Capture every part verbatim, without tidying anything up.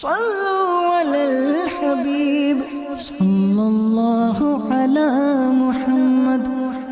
صلوا علی الحبیب صلی اللہ علی محمد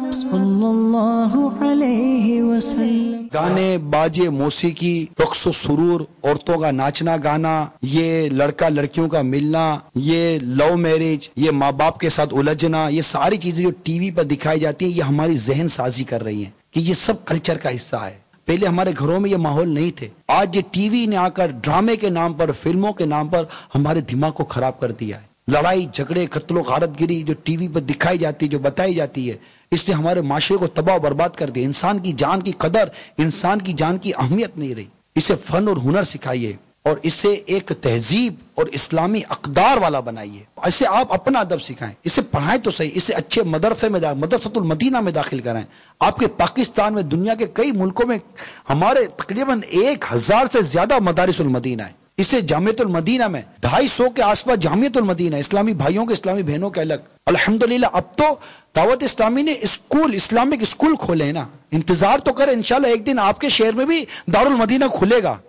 صلی اللہ علیہ وسلم. گانے، باجے، موسیقی، رقص و سرور، عورتوں کا ناچنا گانا، یہ لڑکا لڑکیوں کا ملنا، یہ لو میرج، یہ ماں باپ کے ساتھ الجھنا، یہ ساری چیزیں جو ٹی وی پر دکھائی جاتی ہیں، یہ ہماری ذہن سازی کر رہی ہیں کہ یہ سب کلچر کا حصہ ہے. پہلے ہمارے گھروں میں یہ ماحول نہیں تھے. آج یہ ٹی وی نے آ کر ڈرامے کے نام پر، فلموں کے نام پر ہمارے دماغ کو خراب کر دیا ہے. لڑائی جھگڑے، قتل و غارت گری جو ٹی وی پر دکھائی جاتی ہے، جو بتائی جاتی ہے، اس نے ہمارے معاشرے کو تباہ و برباد کر دیا. انسان کی جان کی قدر، انسان کی جان کی اہمیت نہیں رہی. اسے فن اور ہنر سکھائیے اور اسے ایک تہذیب اور اسلامی اقدار والا بنائیے. اسے آپ اپنا ادب سکھائیں، اسے پڑھائیں تو صحیح، اسے اچھے مدرسے میں مدرسۃ المدینہ میں داخل کرائیں. آپ کے پاکستان میں، دنیا کے کئی ملکوں میں ہمارے تقریباً ایک ہزار سے زیادہ مدارس المدینہ ہیں. اسے جامعۃ المدینہ میں ڈھائی سو کے آس پاس جامعۃ المدینہ، اسلامی بھائیوں کے، اسلامی بہنوں کے الگ. الحمدللہ اب تو دعوت اسلامی نے اسکول، اسلامک اسکول کھولے ہیں نا. انتظار تو کریں، انشاءاللہ ایک دن آپ کے شہر میں بھی دارالمدینہ کھلے گا.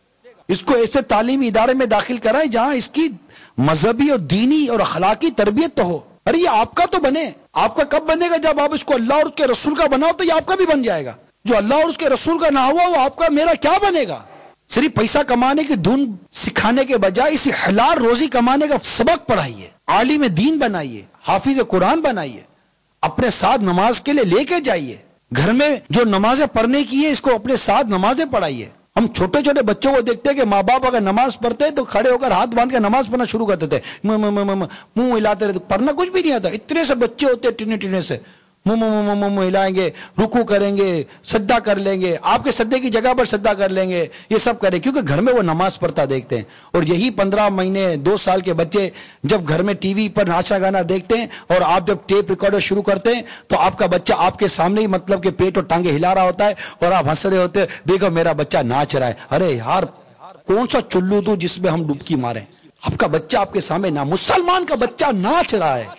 اس کو ایسے تعلیمی ادارے میں داخل کرائیں جہاں اس کی مذہبی اور دینی اور اخلاقی تربیت تو ہو. ارے یہ آپ کا تو بنے. آپ کا کب بنے گا؟ جب آپ اس کو اللہ اور اس کے رسول کا بناؤ تو یہ آپ کا بھی بن جائے گا. جو اللہ اور اس کے رسول کا نہ ہوا وہ آپ کا میرا کیا بنے گا؟ صرف پیسہ کمانے کی دھن سکھانے کے بجائے اسی حلال روزی کمانے کا سبق پڑھائیے، عالم دین بنائیے، حافظ قرآن بنائیے، اپنے ساتھ نماز کے لیے لے کے جائیے. گھر میں جو نمازیں پڑھنے کی ہے اس کو اپنے ساتھ نمازیں پڑھائیے. ہم چھوٹے چھوٹے بچوں کو دیکھتے ہیں کہ ماں باپ اگر نماز پڑھتے ہیں تو کھڑے ہو کر ہاتھ باندھ کے نماز پڑھنا شروع کر دیتے ہیں، منہ ہلاتے رہتے. پڑھنا کچھ بھی نہیں آتا. اتنے سے بچے ہوتے ہیں ٹینے ٹینے سے، منہ منہ منہ ہلائیں گے، رکوع کریں گے، سجدہ کر لیں گے، آپ کے سجدے کی جگہ پر سجدہ کر لیں گے. یہ سب کریں کیونکہ گھر میں وہ نماز پڑھتا دیکھتے ہیں. اور یہی پندرہ مہینے دو سال کے بچے جب گھر میں ٹی وی پر ناچا گانا دیکھتے ہیں اور آپ جب ٹیپ ریکارڈر شروع کرتے ہیں تو آپ کا بچہ آپ کے سامنے ہی مطلب کہ پیٹ اور ٹانگیں ہلا رہا ہوتا ہے اور آپ ہنس رہے ہوتے ہیں، دیکھو میرا بچہ ناچ رہا ہے. ارے یار کون سا چلو تو جس میں ہم ڈبکی ماریں؟ آپ کا بچہ آپ کے سامنے نہ، مسلمان کا بچہ ناچ رہا ہے،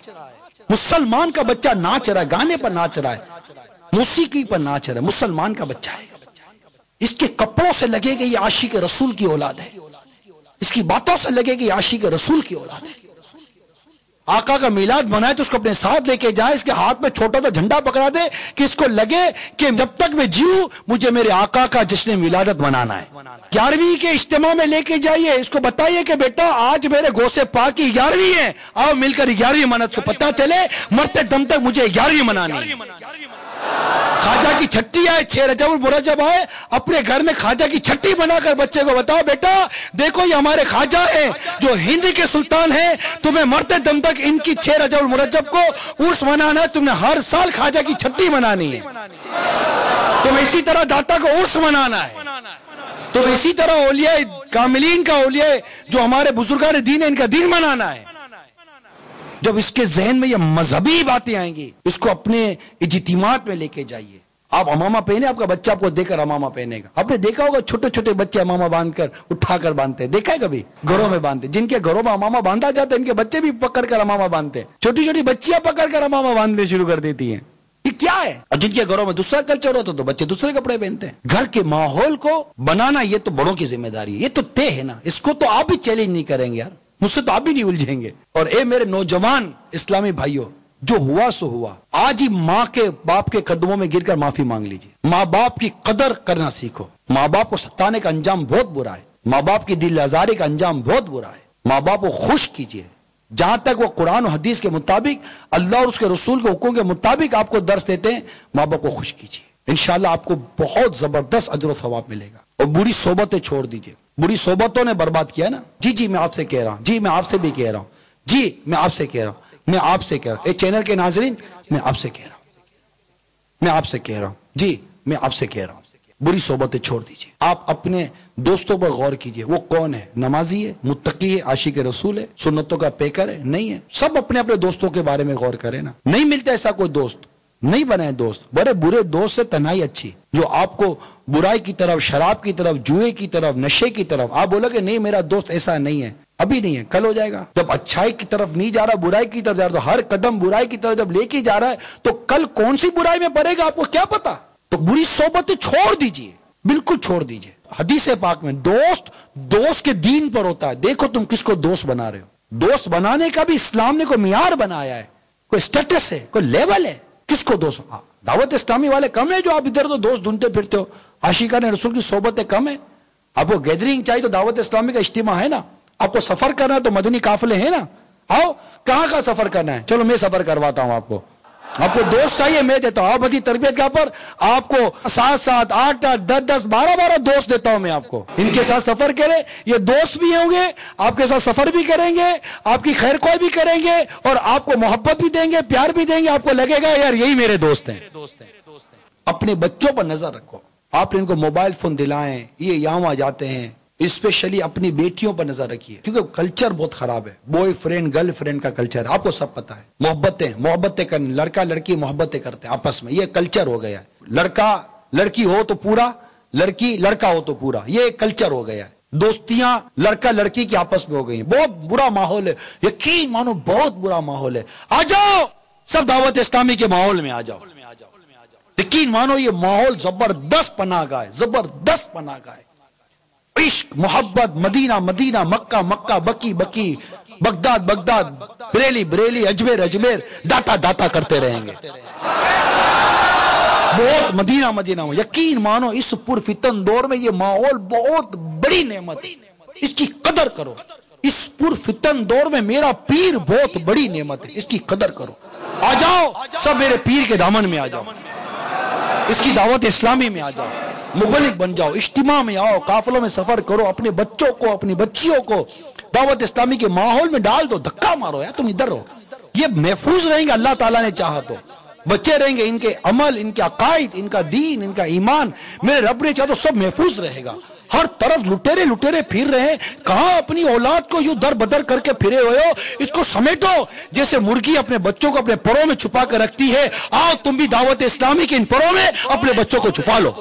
مسلمان کا بچہ ناچ رہا ہے، گانے پر ناچ رہا ہے، موسیقی پر ناچ رہا ہے. مسلمان کا بچہ ہے. اس کے کپڑوں سے لگے کہ یہ عاشق رسول کی اولاد ہے، اس کی باتوں سے لگے کہ یہ عاشق رسول کی اولاد ہے. آقا کا میلاد منائے تو اس کو اپنے ساتھ لے کے جائیں، اس کے ہاتھ میں چھوٹا سا جھنڈا پکڑا دے کہ اس کو لگے کہ جب تک میں جیوں مجھے میرے آقا کا جشن میلادت منانا ہے. گیارہویں کے اجتماع میں لے کے جائیے، اس کو بتائیے کہ بیٹا آج میرے غوث پاک کی گیارہویں ہے، آؤ مل کر گیارہویں منت کو پتہ چلے مرتے دم تک مجھے گیارہویں منانی ہے. خواجہ کی چھٹی آئے، چھ رجب المرجب آئے، اپنے گھر میں خواجہ کی چھٹی بنا کر بچے کو بتاؤ بیٹا دیکھو یہ ہمارے خواجہ ہیں جو ہند کے سلطان ہیں، تمہیں مرتے دم تک ان کی چھ رجب المرجب کو عرس منانا ہے، تم نے ہر سال خواجہ کی چھٹی منانی ہے. تم اسی طرح داتا کو عرس منانا ہے. تم اسی طرح اولیاء کاملین کا، اولیاء جو ہمارے بزرگان دین ہیں ان کا دین منانا ہے. جب اس کے ذہن میں یہ مذہبی باتیں آئیں گی اس کو اپنے اجتماعات میں لے کے جائیے. آپ امامہ پہنے، آپ کا بچہ آپ کو دیکھ کر امامہ پہنے گا. آپ نے دیکھا ہوگا چھوٹے چھوٹے بچے امامہ باندھ کر اٹھا کر باندھتے ہیں، دیکھا ہے کبھی؟ گھروں میں باندھتے، جن کے گھروں میں امامہ باندھا جاتا ہے ان کے بچے بھی پکڑ کر امامہ باندھتے ہیں. چھوٹی چھوٹی بچیاں پکڑ کر امامہ باندھنے شروع کر دیتی ہیں. یہ کیا ہے؟ اور جن کے گھروں میں دوسرا کلچر ہوتا تو بچے دوسرے کپڑے پہنتے ہیں. گھر کے ماحول کو بنانا یہ تو بڑوں کی ذمہ داری ہے، یہ تو طے ہے نا. اس کو تو آپ بھی چیلنج نہیں کریں گے یار، مجھ سے تو آپ بھی نہیں الجھیں گے. اور اے میرے نوجوان اسلامی بھائیوں، جو ہوا سو ہوا. آج ہی ماں کے باپ کے قدموں میں گر کر معافی مانگ لیجیے. ماں باپ کی قدر کرنا سیکھو. ماں باپ کو ستانے کا انجام بہت برا ہے. ماں باپ کی دل آزاری کا انجام بہت برا ہے. ماں باپ کو خوش کیجیے. جہاں تک وہ قرآن و حدیث کے مطابق، اللہ اور اس کے رسول کے حکم کے مطابق آپ کو درس دیتے ہیں، ماں باپ کو خوش کیجیے. انشاءاللہ آپ کو بہت زبردست اجر و ثواب ملے گا. اور بری صحبتیں چھوڑ دیجیے. بری صحبتوں نے برباد کیا نا. جی جی میں آپ سے کہہ رہا ہوں، جی میں آپ سے بھی کہہ رہا ہوں، جی میں آپ سے کہہ رہا ہوں، میں آپ سے کہہ رہا ہوں. اے چینل کے ناظرین میں آپ سے کہہ رہا ہوں، میں آپ سے کہہ رہا ہوں، جی میں آپ سے کہہ رہا ہوں، بری صحبتیں چھوڑ دیجیے. آپ اپنے دوستوں پر غور کیجیے. وہ کون ہے؟ نمازی ہے، متقی ہے، عاشق رسول ہے، سنتوں کا پیکر ہے؟ نہیں ہے. سب اپنے اپنے دوستوں کے بارے میں غور کریں نا. نہیں ملتا ایسا کوئی دوست، نہیں بنے دوست. بڑے برے دوست سے تنہائی اچھی، جو آپ کو برائی کی طرف، شراب کی طرف، جوئے کی طرف، نشے کی طرف، آپ بولو کہ نہیں میرا دوست ایسا نہیں ہے، ابھی نہیں ہے، کل ہو جائے گا. جب اچھائی کی طرف نہیں جا رہا، برائی کی طرف جا رہا، تو ہر قدم برائی کی طرف جب لے کے جا رہا ہے تو کل کون سی برائی میں پڑے گا آپ کو کیا پتا. تو بری صحبتیں چھوڑ دیجیے، بالکل چھوڑ دیجیے. حدیث پاک میں دوست دوست کے دین پر ہوتا ہے. دیکھو تم کس کو دوست بنا رہے ہو. دوست بنانے کا بھی اسلام نے کوئی معیار بنایا ہے, کوئی سٹیٹس ہے, کوئی لیول ہے. کس کو دوست؟ دعوت اسلامی والے کم ہیں جو آپ ادھر تو دوست ڈھونڈتے پھرتے ہو. عاشقان رسول کی صحبتیں کم ہیں. آپ کو گیدرنگ چاہیے تو دعوت اسلامی کا اجتماع ہے نا. آپ کو سفر کرنا ہے تو مدنی قافلے ہیں نا. آؤ, کہاں کا سفر کرنا ہے, چلو میں سفر کرواتا ہوں آپ کو. آپ کو دوست چاہیے, میں دیتا ہوں. آپ بدی تربیت کا پر آپ کو سات سات آٹھ آٹھ دس دس بارہ بارہ دوست دیتا ہوں میں آپ کو. ان کے ساتھ سفر کرے, یہ دوست بھی ہوں گے, آپ کے ساتھ سفر بھی کریں گے, آپ کی خیر خواہ بھی کریں گے, اور آپ کو محبت بھی دیں گے, پیار بھی دیں گے. آپ کو لگے گا یار یہی میرے دوست ہیں. اپنے بچوں پر نظر رکھو. آپ ان کو موبائل فون دلائیں, یہ یہاں وہاں جاتے ہیں. اسپیشلی اپنی بیٹیوں پر نظر رکھیے, کیونکہ کلچر بہت خراب ہے. بوائے فرینڈ گرل فرینڈ کا کلچر آپ کو سب پتا ہے. محبتیں محبتیں کرنے, لڑکا لڑکی محبتیں کرتے ہیں آپس میں, یہ کلچر ہو گیا ہے. لڑکا لڑکی ہو تو پورا, لڑکی لڑکا ہو تو پورا, یہ کلچر ہو گیا ہے. دوستیاں لڑکا لڑکی کی آپس میں ہو گئی ہیں. بہت برا ماحول ہے, یقین مانو بہت برا ماحول ہے. آ جاؤ سب دعوت اسلامی کے ماحول میں آ جاؤ. یقین مانو یہ ماحول زبردست پناہ گاہ ہے, زبردست پناہ گاہ ہے. عشق محبت, مدینہ مدینہ, مکہ مکہ, بکی بکی, بغداد بغداد, بریلی بریلی, اجمیر اجمیر, داتا داتا کرتے رہیں گے. بہت مدینہ مدینہ. یقین مانو اس پرفتن دور میں یہ ماحول بہت بڑی نعمت ہے, اس کی قدر کرو. اس پرفتن دور میں میرا پیر بہت بڑی نعمت ہے, اس کی قدر کرو. آ جاؤ سب میرے پیر کے دامن میں آ جاؤ, اس کی دعوت اسلامی میں آ جاؤ, مبلغ بن جاؤ, اجتماع میں آؤ, قافلوں میں سفر کرو, اپنے بچوں کو اپنی بچیوں کو دعوت اسلامی کے ماحول میں ڈال دو. دھکا مارو یار, تم ادھر ہو. یہ محفوظ رہیں گے اللہ تعالیٰ نے چاہا تو. بچے رہیں گے, ان کے عمل, ان کے عقائد, ان کا دین, ان کا ایمان میرے رب نے چاہا تو سب محفوظ رہے گا. ہر طرف لٹیرے لٹیرے پھر رہے ہیں, کہاں اپنی اولاد کو یوں در بدر کر کے پھرے ہوئے ہو. اس کو سمیٹو جیسے مرغی اپنے بچوں کو اپنے پروں میں چھپا کر رکھتی ہے. آؤ تم بھی دعوت اسلامی کے ان پروں میں اپنے بچوں کو چھپا لو.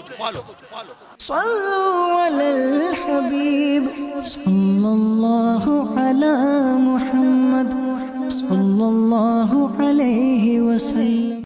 صلوا علی الحبیب صلی اللہ علی محمد صلی اللہ علیہ وسلم.